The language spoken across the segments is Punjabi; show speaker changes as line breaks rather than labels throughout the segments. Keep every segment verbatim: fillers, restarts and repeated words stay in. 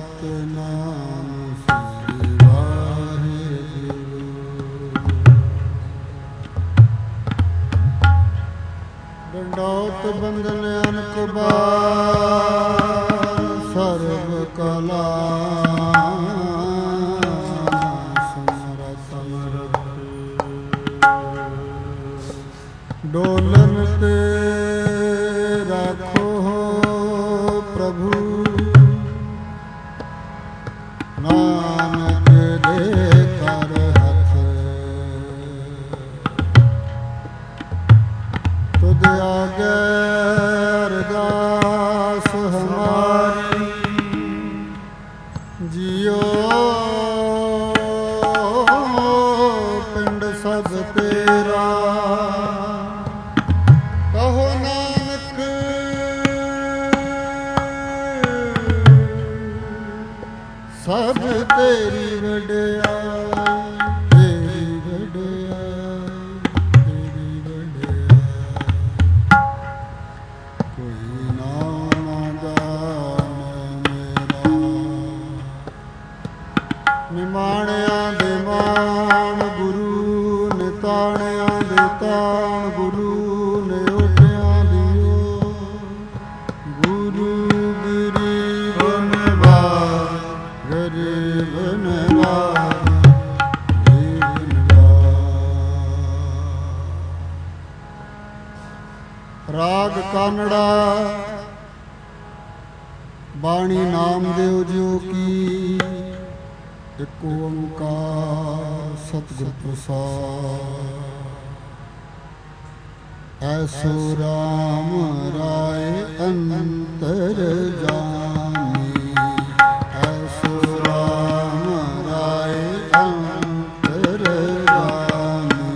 ਸਤਿਨਾਮ ਸ੍ਰੀ ਵਾਹਿਗੁਰੂ। ਡੰਡੌਤ ਬੰਦਨ ਅਨਕ ਬਾਰ ਸਰਬ ਕਲਾ ਸਮਰਥ ਡੋਲਨ ਤੇ ਰਾਖੋ ਪ੍ਰਭੂ ਨਾਨਕ ਦੇ ਕਰ ਹੱਥ ਤੁਧ ਆਗੇ ਅਰਦਾਸ ਹਮਾਰੀ ਜਿਉ ਪਿੰਡ ਸਭ ਤੇਰਾ ਕਹੋ ਨਾਨਕ ਸਭ ਤੇਰੀ ਵਡਿਆਈ ਤੇਰੀ ਵਡਿਆਈ ਤੇਰੀ ਵਡਿਆਈ ਕੋਈ ਨਾਮ ਨਾ ਜਾਣੇ ਮੇਰਾ ਨਿਮਾਣਿਆਂ ਦੇ ਮਾਣ ਗੁਰੂ ਨਿਤਾਣਿਆਂ ਦੇ ਤਾਣ ਗੁਰੂ ਨੇ ਓਟਿਆਂ ਦਿਓ ਗੁਰੂ ਗਰੀਬ ਨਿਵਾਜ ਗਰੀਬ ਨਿਵਾਜ ਗਰੀਬ ਨਿਵਾਜ। ਰਾਗ ਕਾਨੜਾ ਬਾਣੀ ਨਾਮਦੇਵ ਜਿਉ ਕੀ ਇਕ ਓੰਕਾਰ ਸਤਿਗੁਰ ਪ੍ਰਸਾਦਿ। ਐਸੋ ਰਾਮ ਰਾਏ ਅੰਤਰ ਜਾਮੀ ਐਸੋ ਰਾਮ ਰਾਏ ਅੰਤਰ ਜਾਮੀ।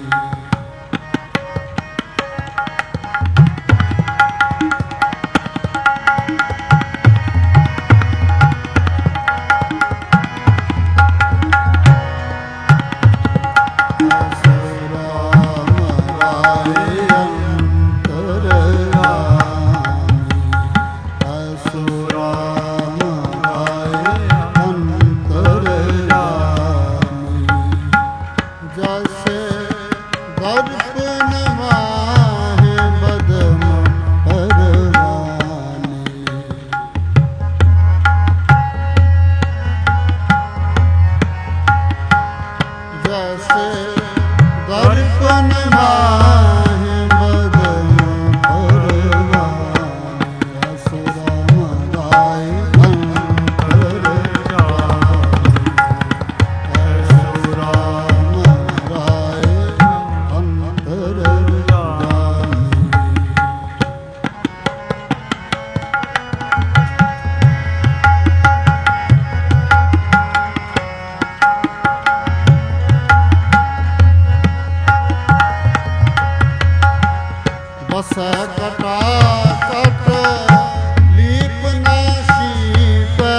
ਬਸੈ ਕਟਾ ਕਟ ਲੀਪ ਨਾ ਸੀਪੈ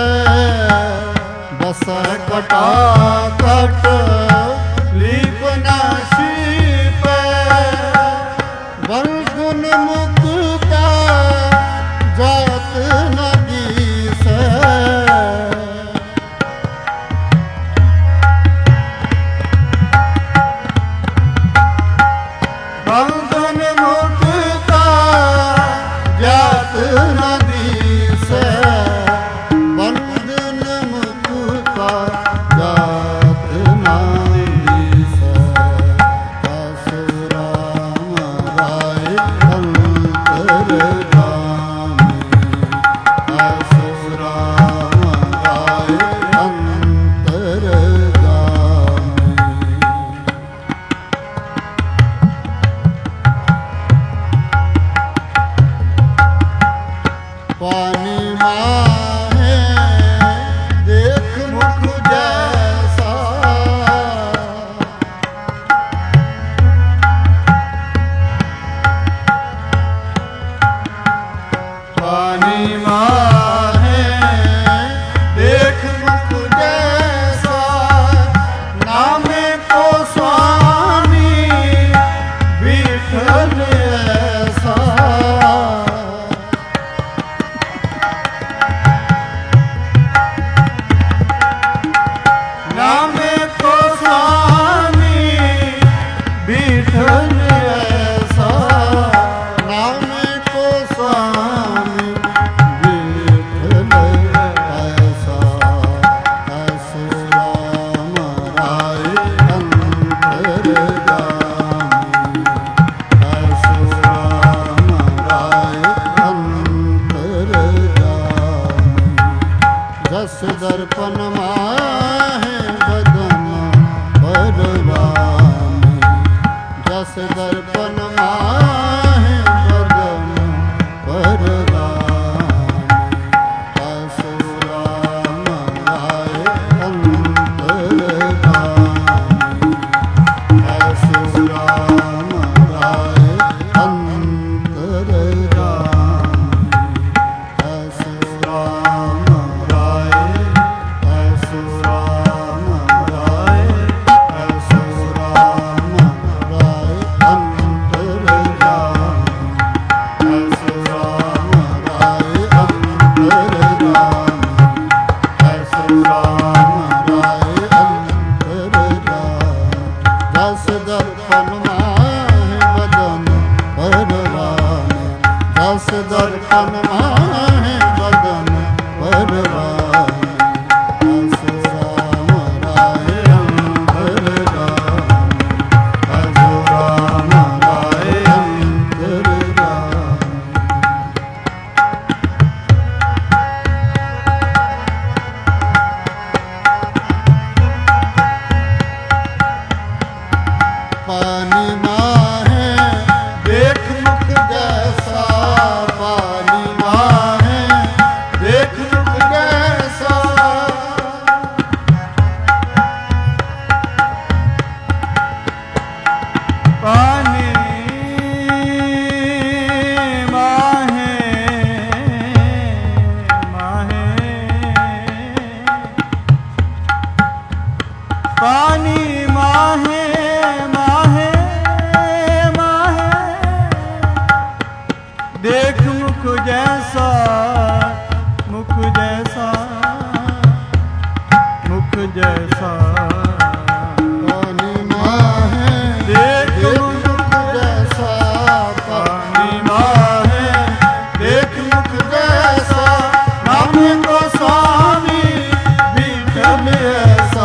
ਬਸੈ ਕਟਾ ਕਟ ਲੀਪ ਨਾ ਸੀਪੈ ਵਰਗੁਣ ਮੁਕਤਾ ਜਾਤ ਨ ਦੀਸੈ ਵਰਗੁਣ ਮੁਕਤਾ ਜਾਤ ਨ ਦੀਸੈ ਬੰਧਨ ਮੁਕਤਾ ਜਾਤ ਨ दर्पण माहे बदन परवाने, जस दर्पण माहे बदन परवाने, असु राम राय अंतरगामी, असु राम राय अंतरगामी, असु राम राय, असु राम राय, असु राम राय अंतरगामी, असु राम राय अंतरगामी, असु राम राय अंतरगामी, जस दर्पण माहे बदन परवाने, जस दर्पण माहे बदन परवाने, असु राम राय अंतरगामी, असु राम राय अंतरगामी। पानी माहे देख मुख जैसा, पानी माहे देख मुख जैसा,
पानी माहे माहे पानी माहे माहे माहे देख मुख जैसा, मुख जैसा, मुख जैसा,
पानी माहे
देख
देख मुख जैसा,
पानी माहे
देख मुख जैसा, नाम को स्वामी विठल ऐसा,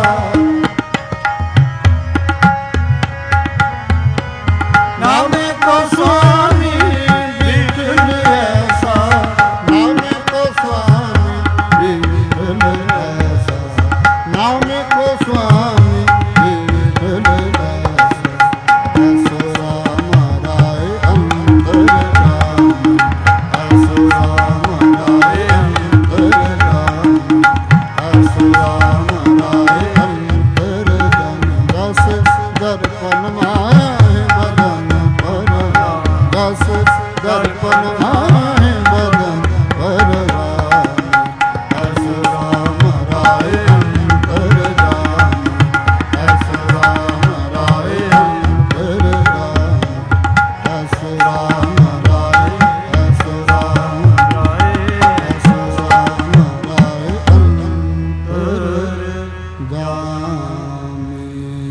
नाम को स्वामी विठल ऐसा, नाम को स्वामी विठल ऐसा, नाम को स्वामी विठल ऐसा, असु राम राय अंतरगामी, असु राम राय अंतरगामी, असु राम राय अंतरगामी, दस दर्पण माहे बदन परवाने, दस दर्पण माहे बदन परवाने, असु राम राय अंतरगामी, असु राम राय अंतरगामी, असु राम राय, असु राम राय, असु राम राय अंतरगामी।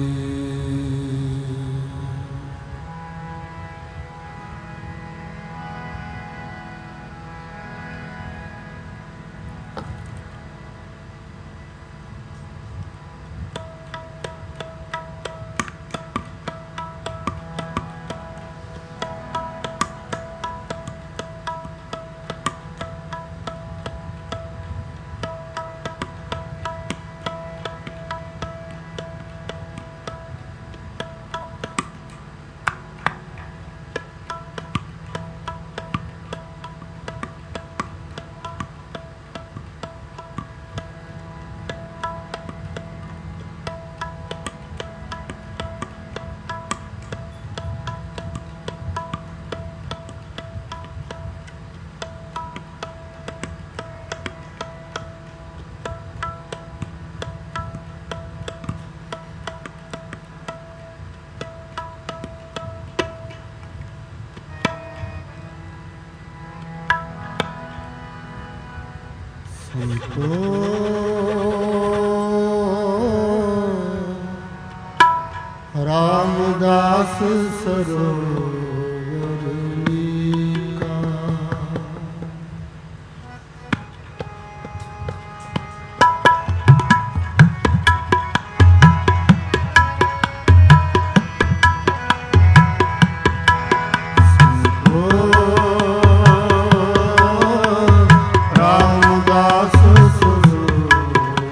रामदास सरोवर लीका, रामदास सरोवर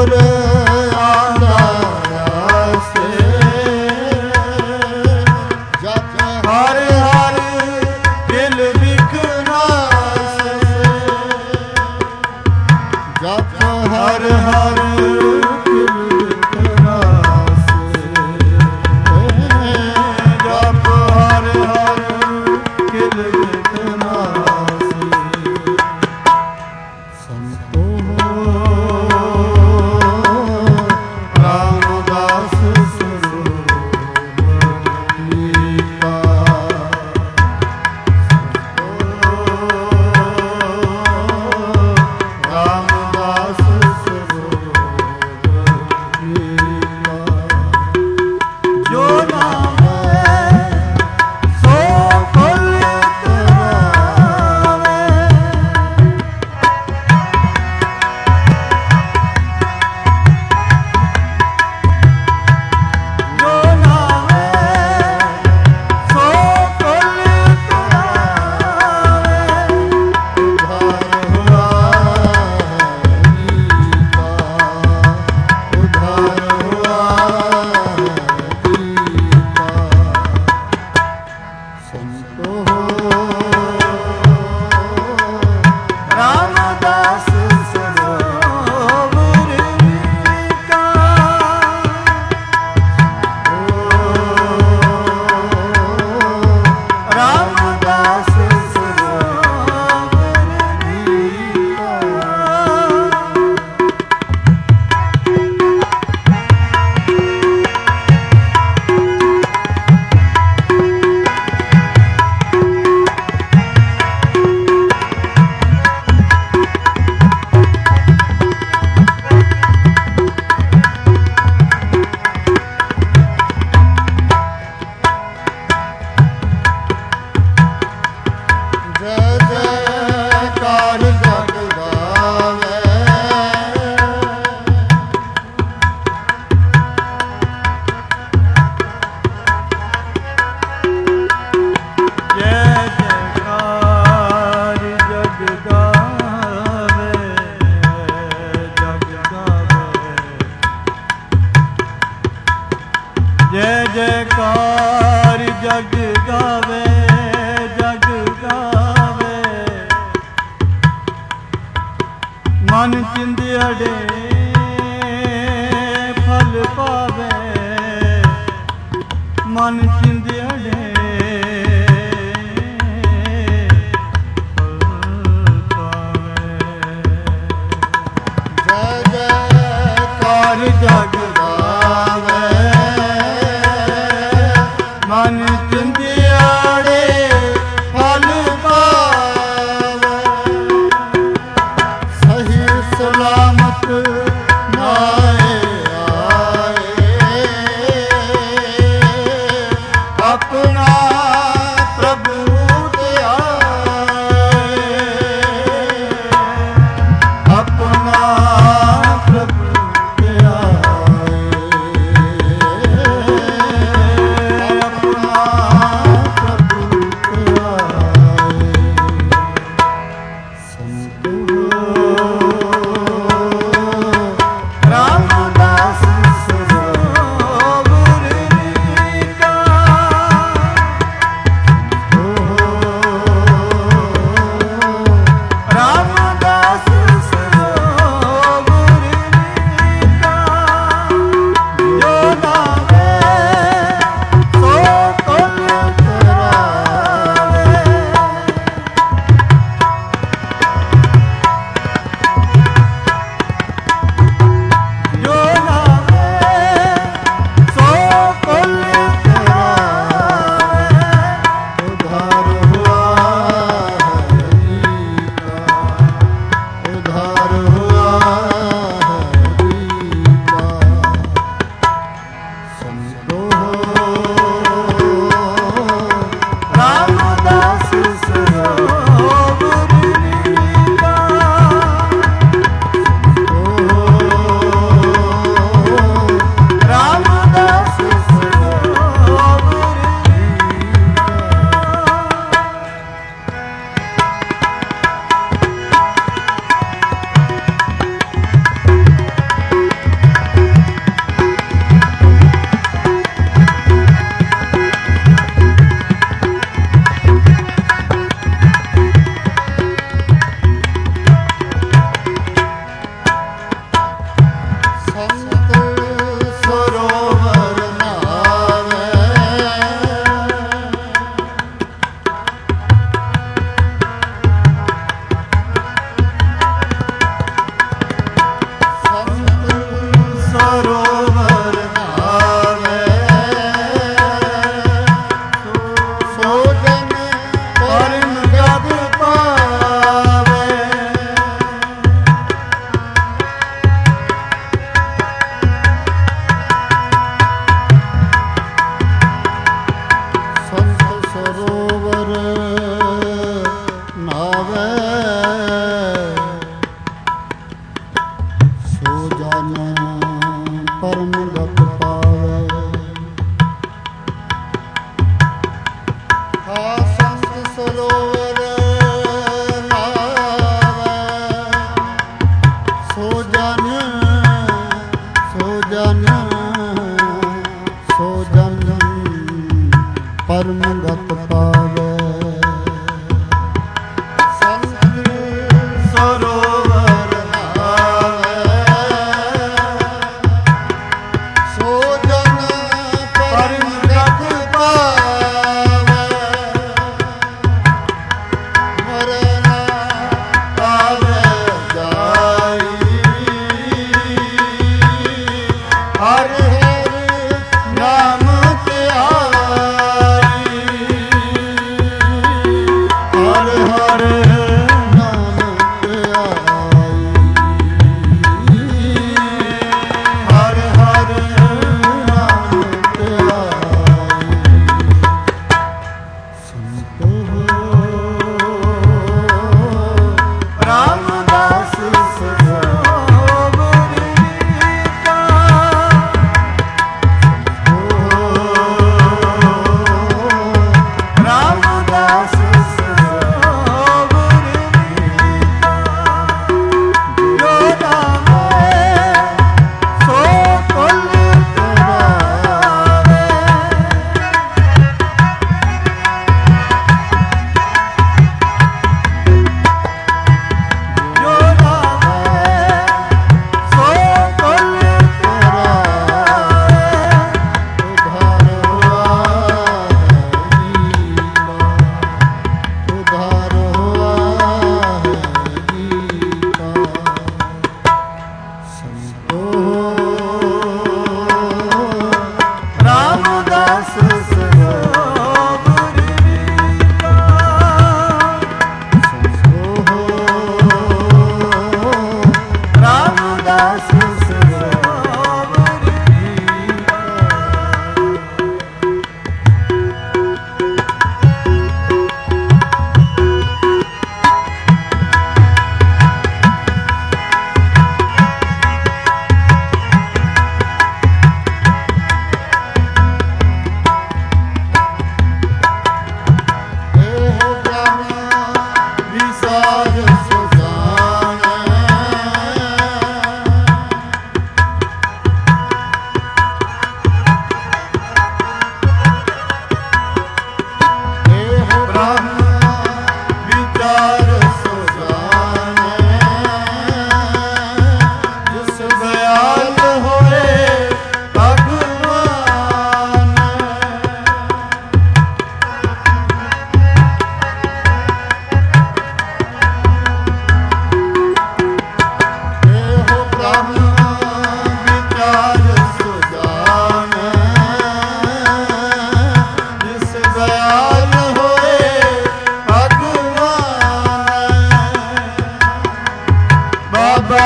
ਗੁਰ ਆਦਾਸੇ ਜਪ
ਹਰ ਹਰ ਦਿਲ ਵਿਖਨਾਸੇ
ਜਪ
ਹਰ ਹਰ ਦਿਲ ਵਿਖਨਾਸੇ ਜਪ ਹਰ ਹਰ ਦਿਲ ਵਿਖਨਾਸੇ
ਸੰਤੋ ਰਾਮਦਾਸ ਸਰੂਪਾ ਰਾਮਦਾਸ ਸਰੂਪਾ
ਜੋ ਨਾਮ ਸੋ ਫਲ ਤਰਾਵੇ ਜੋ ਨਾਮ ਸੋ ਫਲ ਤਰਾਵੇ
ਉਧਾਰ ਹੁਆ ਗੀਤਾ ਉਧਾਰ ਹੁਆ ਗੀਤਾ ਸੰਤੋ
ਰਾਮਦਾਸ ਸਰੋਵਰ ਕਾ ਰਾਮਦਾਸ ਸਰੋਵਰ ਕਾ
ਜੈ ਜੈਕਾਰ ਜਗ ਗਾਵੇ
ਜੈ ਜੈਕਾਰ ਜਗ ਗਾਵੇ ਜਗ ਗਾਵੇ ਜੈ ਜੈਕਾਰ ਜਗ ਗਾਵੇ ਜਗ ਗਾਵੇ ਮਨ ਚਿੰਦੜੇ ਫਲ ਪਾਵੇ ਮਨ ਚਿੰਦੜੇ ਫਲ ਪਾਵੇ
ਜੈ ਜੈਕਾਰ ਜਗ ਗਾਵੇ
ਮਨ ਚਿੰਦੜੇ
ਫਲ ਪਾਵੇ ਸਹੀ ਸਲਾਮਤ ਨਾਏ ਆਏ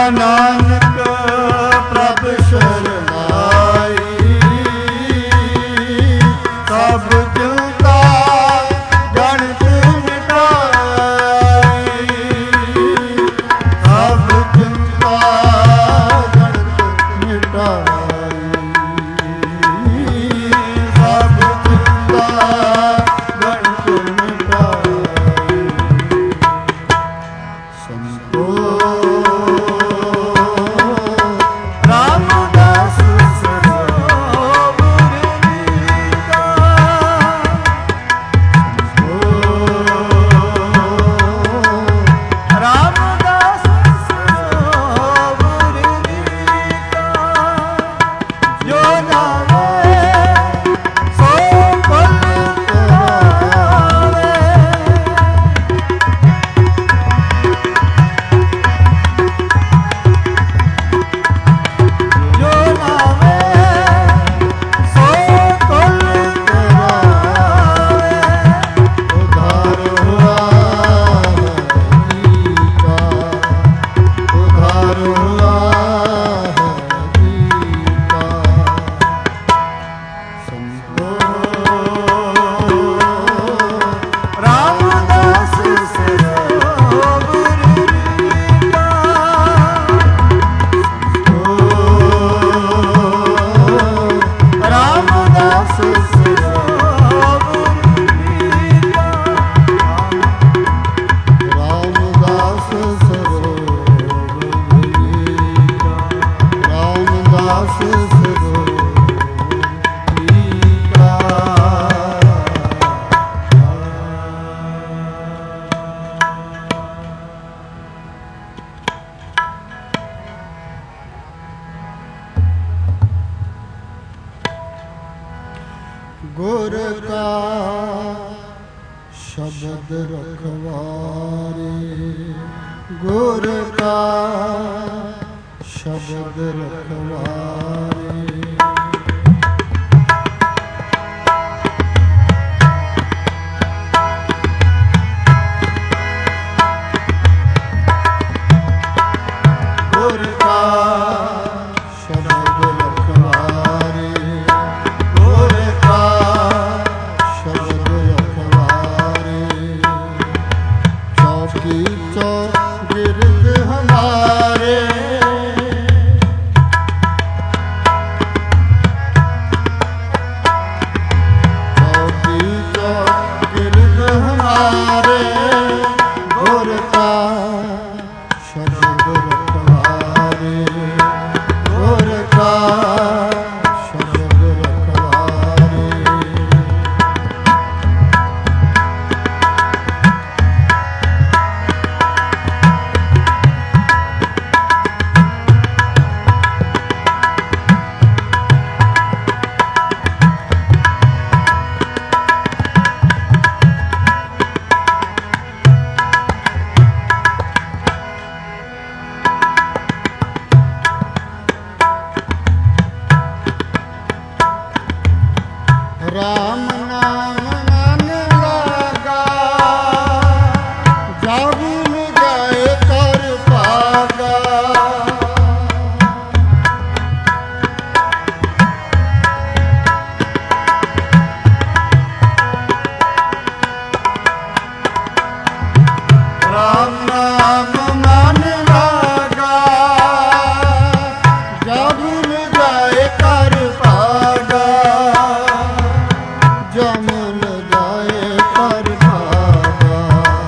ਨਾਨਕ ਪ੍ਰਭ ਸ਼ਰਨਾਈ ਸਭ ਚਿੰਤਾ ਗਣਤ ਮਿਟਾਈ ਸਭ ਚਿੰਤਾ ਗਣਤ ਮਿਟਾਈ ਸਭ ਚਿੰਤਾ ਗਣਤ ਮਿਟਾਈ ਸੰਤੋ ਰਾਮਦਾਸ ਸਰੋਵਰ ਨੀਤਾ ਰਾਮਦਾਸ ਸਰੋਵਰ ਨੀਤਾ ਜੋ ਨਾਵੇ ਸੋ ਫਲ ਪਾਵੇ ਜੋ ਨਾਵੇ ਸੋ ਕੁਲ ਕਰਾਵੇ ਉਧਾਰ ਹੁਆ ਹੈ ਜੀਤਾ ਉਧਾਰ ਹੁਆ ਹੈ ਜੀਤਾ ਸੰਤੋ ਰਾਮਦਾਸ ਸਰੋਵਰ ਨੀਤਾ ਰਾਮਦਾਸ ਸਰੋਵਰ ਨੀਤਾ ਰਾਮਦਾਸ ਸਰੋਵਰ ਨੀਤਾ ਰਾਮਦਾਸ ਸਰੋਵਰ ਨੀਤਾ ਗੁਰ ਕਾ ਸ਼ਬਦ ਰਖਵਾਰੇ ਗੁਰ ਕਾ ਸ਼ਬਦ ਰਖਵਾਰੇ ਗੁਰ ਕਾ ਸ਼ਬਦ ਰਖਵਾਰੇ ਗੁਰ ਕਾ ਸ਼ਬਦ ਰਖਵਾਰੇ ਚੌਕੀ ਚੌਗਿਰਦ ਹਮਾਰੇ ਚੌਕੀ ਚੌਗਿਰਦ ਹਮਾਰੇ ਗੁਰ ਕਾ ਸ਼ਬਦ ਰਖਵਾਰੇ ਗੁਰ ਕਾ ਸ਼ਬਦ ਰਖਵਾਰੇ ਰਾਮ ਨਾਮ ਮਨ ਲਾਗਾ ਜਬ ਲਗਾਏ ਕਰ ਭਾਗਾ ਰਾਮ ਨਾਮ ਮਨ ਲਾਗਾ ਜਬ ਲਗਾਏ ਕਰ ਭਾਗਾ ਜਮ ਲਗਾਏ ਕਰ ਭਾਗਾ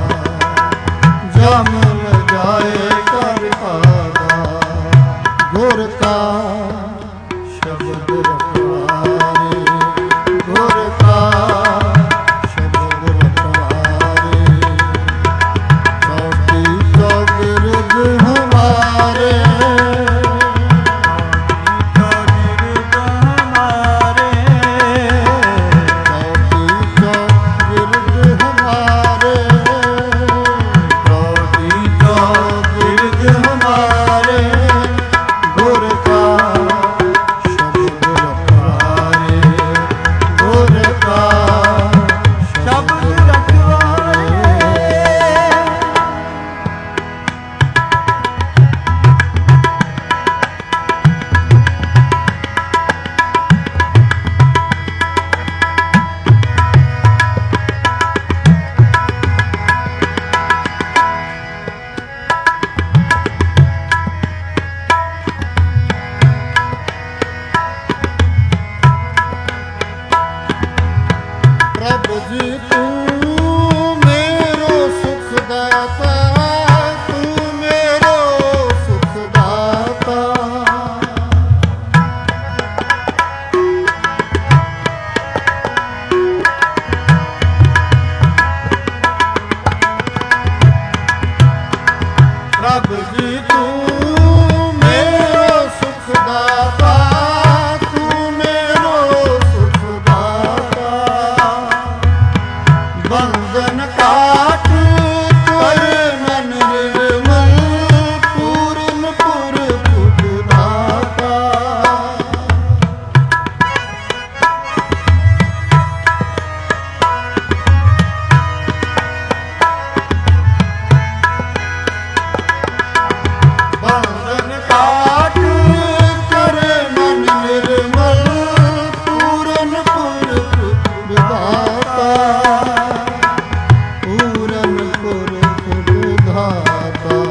ਜਮ ਲਗਾਏ ਕਰ ਭਾਗਾ ਗੁਰ ਕਾ ਸ਼ਬਦ ਰਖਵਾਰੇ ਗੁਰ ਕਾ ਸ਼ਬਦ ਰਖਵਾਰੇ ਚੌਕੀ ਦਾਤਾ ਤੂੰ ਮੇਰੋ ਸੁਖ ਦਾਤਾ ਰੱਬ ਜੀ ਤੂੰ ਮੇਰੋ ਸੁਖ ਦਾਤਾ ਤੂੰ ਮੇਰੋ ਸੁਖ ਦਾਤਾ ਬੰਧਨ ਕਾਟ ਕਰ ਮਨ ਨਿਰਮਲ ਪੂਰਨ ਪੁਰਖ ਦਾਤਾ ਬੰਧਨ ਕਾਟ ਕਰ ਮਨ ਨਿਰਮਲ ਪੂਰਨ ਪੁਰਖ ਦਾਤਾ ਪੂਰਨ ਪੁਰਖ ਵਿਧਾਤਾ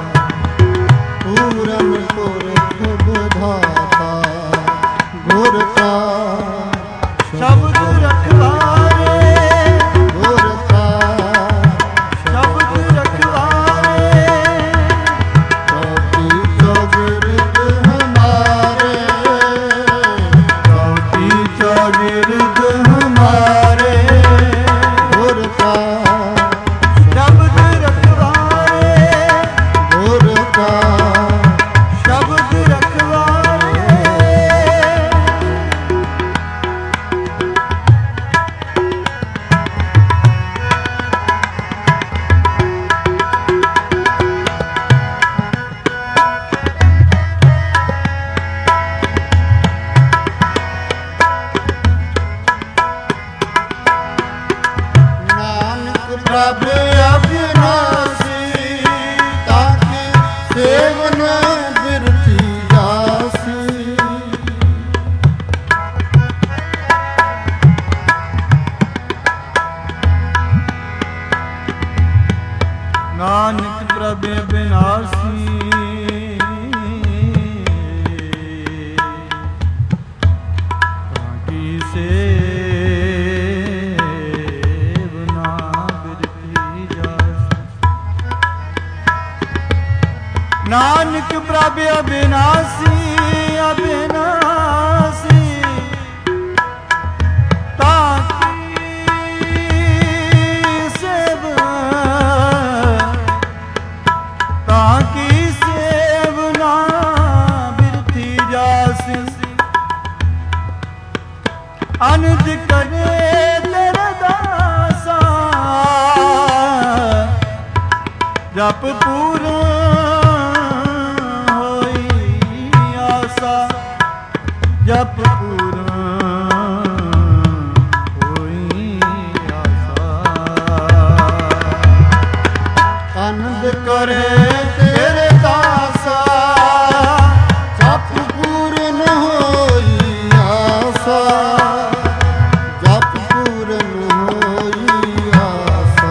ਪੂਰਨ ਪੁਰਖ ਵਿਧਾਤਾ ਗੁਰ ਕਾ
ਸ਼ਬਦ ਰਖਵਾਰੇ
ਗੁਰ ਕਾ
ਸ਼ਬਦ ਰਖਵਾਰੇ
ਚੌਕੀ ਚੌਗਿਰਦ ਹਮਾਰੇ
ਚੌਕੀ ਚੌਗਿਰਦ ਹਮਾਰੇ
ਗੁਰ ਕਾ
ਸ਼ਬਦ ਰਖਵਾਰੇ
ਗੁਰ ਕਾ
ਸ਼ਬਦ ਰਖਵਾਰੇ
ਨਾਨਕ ਪ੍ਰਭ ਅਬਿਨਾਸੀ ਤਾਕੇ ਸੇਵਨ ਬਿਰਤੀ ਜਾਸੀ
ਨਾਨਕ ਪ੍ਰਭ ਬਿਨਾਸੀ ਤਾਕੀ ਸੇਵਨਾ ਬਿਰਤੀ ਜਾਸੀ ਨਾਨਕ ਪ੍ਰਭ ਅਬਿਨਾਸੀ ਅਬਿਨਾਸੀ ਤਾਕੀ ਸੇਵਨਾ ਤਾਕੀ ਸੇਵਨਾ ਬਿਰਤੀ ਜਾਸੀ ਅਨੰਦ ਕਰੇ ਤੇਰੇ ਦਾਸਾ ਜਪ ਪੂਰਨ ਹੋਈ ਆਸਾ ਜਪ ਪੂਰਨ ਹੋਈ ਆਸਾ
ਆਨੰਦ ਕਰੇ ਤੇਰੇ ਦਾਸਾ ਜਪ ਪੂਰਨ ਹੋਈ ਆਸਾ ਜਪ ਪੂਰਨ ਹੋਈ ਆਸਾ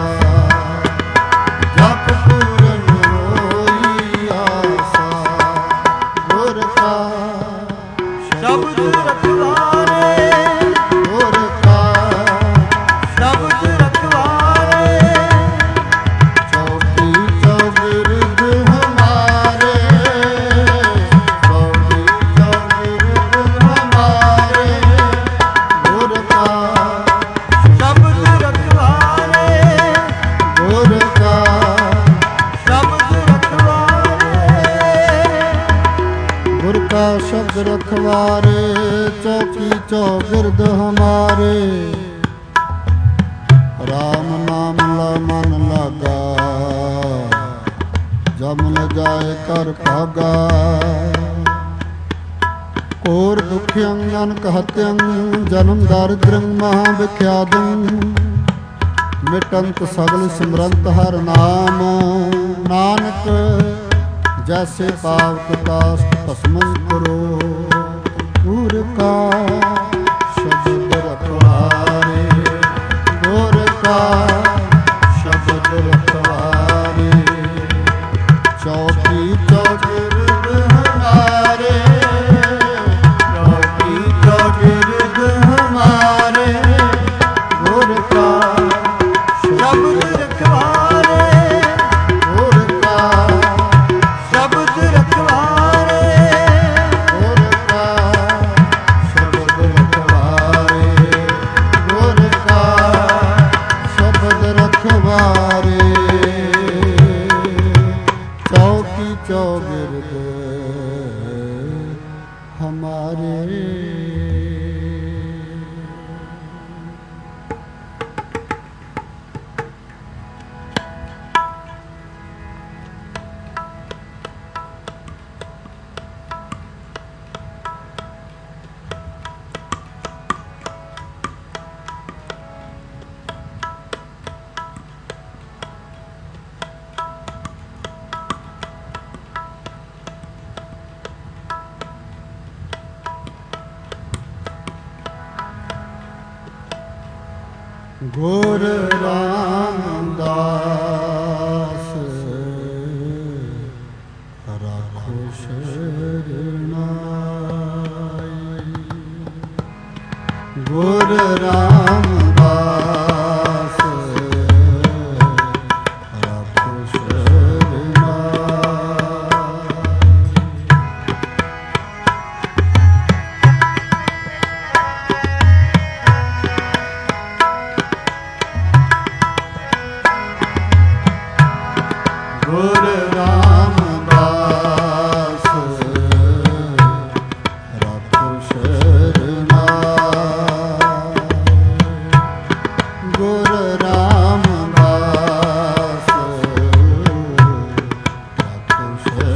ਜਪ ਪੂਰਨ ਹੋਈ ਆਸਾ ਗੁਰ ਕਾ
ਸ਼ਬਦ ਰਖਵਾਰੇ
ਗੁਰ ਕਾ
ਸ਼ਬਦ ਰਖਵਾਰੇ
ਚੌਕੀ ਚੌਗਿਰਦ ਹਮਾਰੇ ਚੌਕੀ ਚੌਗਿਰਦ ਹਮਾਰੇ ਗੁਰ ਕਾ
ਸ਼ਬਦ ਰਖਵਾਰੇ
ਗੁਰ ਕਾ
ਸ਼ਬਦ ਰਖਵਾਰੇ
ਗੁਰ ਕਾ ਸ਼ਬਦ ਰਖਵਾਰੇ ਚੌਕੀ ਚੌਗਿਰਦ ਹਮਾਰੇ ਰਾਮ ਨਾਮ ਲਾ ਮਨ ਲਾਗਾ ਜਮ ਨ ਜਾਏ ਕਰ ਭਾਗਾ ਕੋਰ ਦੁਖਿਅੰ ਅਨਕ ਹਤਿਅੰ ਜਨਮ ਦਾਰਿਦ੍ਰੰ ਮਹਾ ਵਿਖਿਆਦੰ ਮਿਟੰਤ ਸਗਲ ਸਿਮਰੰਤ ਹਰ ਨਾਮ ਨਾਨਕ ਜੈਸੇ ਪਾਵਕ ਕਾਸ ਭਸਮੰ ਕਰੋ ਗੁਰ ਕਾ ਸ਼ਬਦ ਰਖਵਾਰੇ ਗੁਰ ਕਾ ਸ਼ਬਦ ਰਖਵਾਰੇ ਚੌਕੀ ਚੌਗਿਰਦ ਹਮਾਰੇ ਚੌਕੀ ਚੌਗਿਰਦ ਹਮਾਰੇ ਗੁਰ ਕਾ
ਸ਼ਬਦ ਰਖਵਾਰੇ
ਗੁਰ ਰਾਮਦਾਸ ਰਾਖੋ ਸ਼ਰਨਾਈ। ਗੁਰ ਰਾਮਦਾਸ ਰਾਖੋ ਗੁਰ ਰਾਮਦਾਸ ਰਾਖੋ ਸ਼ਰਨਾਈ। ਗੁਰ ਰਾਮਦਾਸ ਰਾਖੋ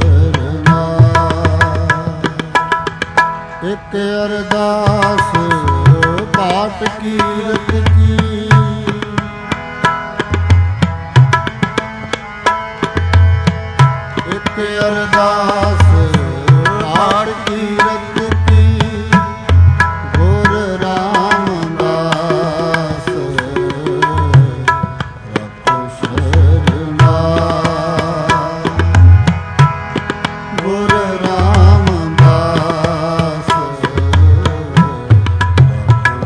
ਸ਼ਰਨਾਈ। ਇੱਕ ਅਰਦਾਸ ਪਾਠ ਕੀਰਤ ਕੀ, ਇੱਕ ਅਰਦਾਸ ਪਾਠ ਕੀਰਤ ਕੀ। ਗੁਰ ਰਾਮਦਾਸ ਰਾਖੋ ਸ਼ਰਨਾਈ। ਗੁਰ ਰਾਮਦਾਸ ਰਾਖੋ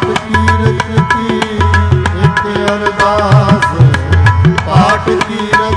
ਕੀਰਤ